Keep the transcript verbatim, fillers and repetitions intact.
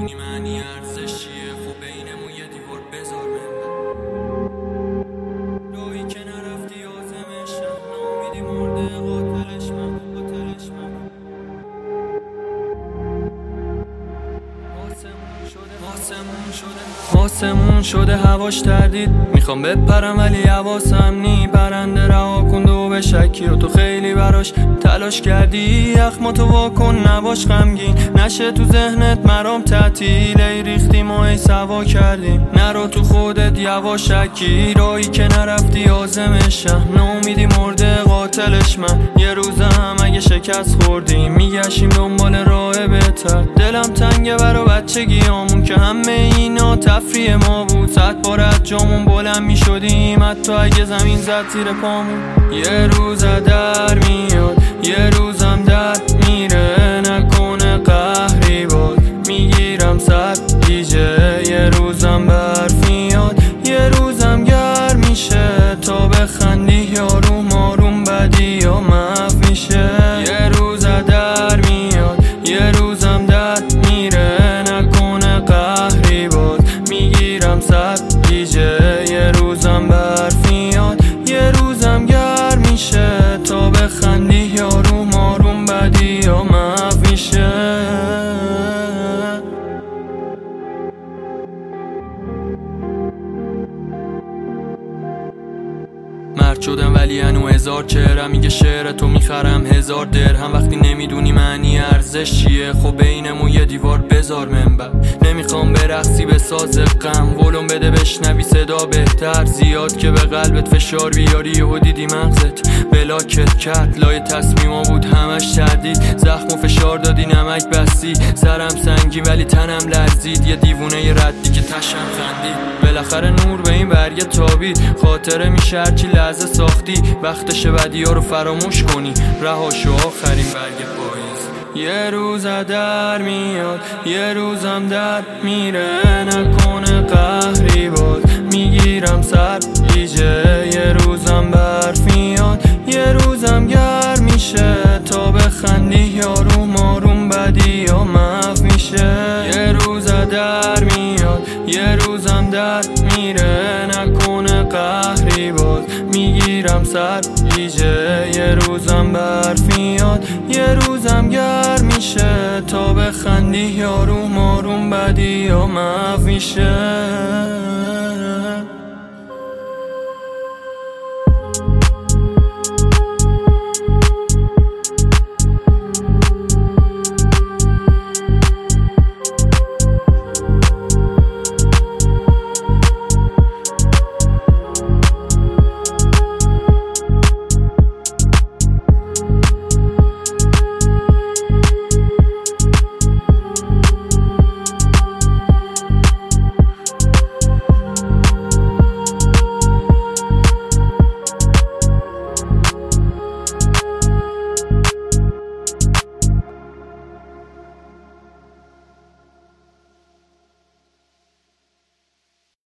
نمیدونی معنی ارزش چیه، خب بینمون یه دیوار بذار منبر. راهی که نرفتی آزمشم، نامیدی مرده قاتلش من، قاتلش من. آسمون شده آسمون شده هواش تردید، میخوام بپرم ولی حواسم نی. پرنده رها کن دو به شکی و تو خیلی براش تلاش کردی. اخماتو واکن نباش غمگین، نشه تو ذهنت مرام تعطیل. ای ریختیم و ای سوا کردیم، نرو تو خودت یواشکی. راهی که نرفتی آزمشم، نامیدی مرده قاتلش من. یه روزم اگه شکست خوردیم، میگشیم دنبال راه بهتر. دلم تنگه برا بچگیامون که همه اینا تفریح ما بود. صد بار از جامون بلند می شدیم، حتی اگه زمین زد زیر پامون. یه روز در میاد، یه روزم در میره. نکنه قهری باز میگیرم سر گیجه. یه روزم برف میاد، یه روزم گرم میشه. تا بخندی یاروم آروم بدی یا محو میشه. یه روز در میاد، یه روزم در میره. نکنه قهری باز میگیرم سر گیجه. یه روزم برف میاد، یه روزم گرم میشه. تا بخندی یاروم آروم بدی یا محو میشه. مرد شدم ولی هنو هزار چهرم. میگه شعر تو میخرم هزار درهم. وقتی نمیدونی معنی ارزش چیه، خب بینمون یه دیوار بذار منبر. نمیخوام برقصی به ساز غم، ولوم بده بشنوی صدا بهتر. زیاد که به قلبت فشار بیاری و دیدی مغزت بلاکت کرد. لای تصمیما بود همش تردید، زخم و فشار دادی نمک بستی. سرم سنگی ولی تنم لرزید، یه دیوونه ی ردی که تشم خندید. بالاخره نور به این برگه تابید، خاطره میشه هرچی لحظه ساختی. وقتشه بدی ها رو فراموش کنی، رهاشو آخرین برگ پاییز. یه روز در میاد، یه روزم در میره. نکنه قهری باز میگیرم سر گیجه. یه روزم برف میاد، یه روزم گرم میشه. تا بخندی یاروم آروم بدی یا محو میشه. یه روز در میاد، یه روزم در میره. نکنه قهری باز میگیرم سر گیجه. یه روزم برف میاد، یه روزم گرم میشه. تا بخندی یاروم آروم بدی یا محو میشه.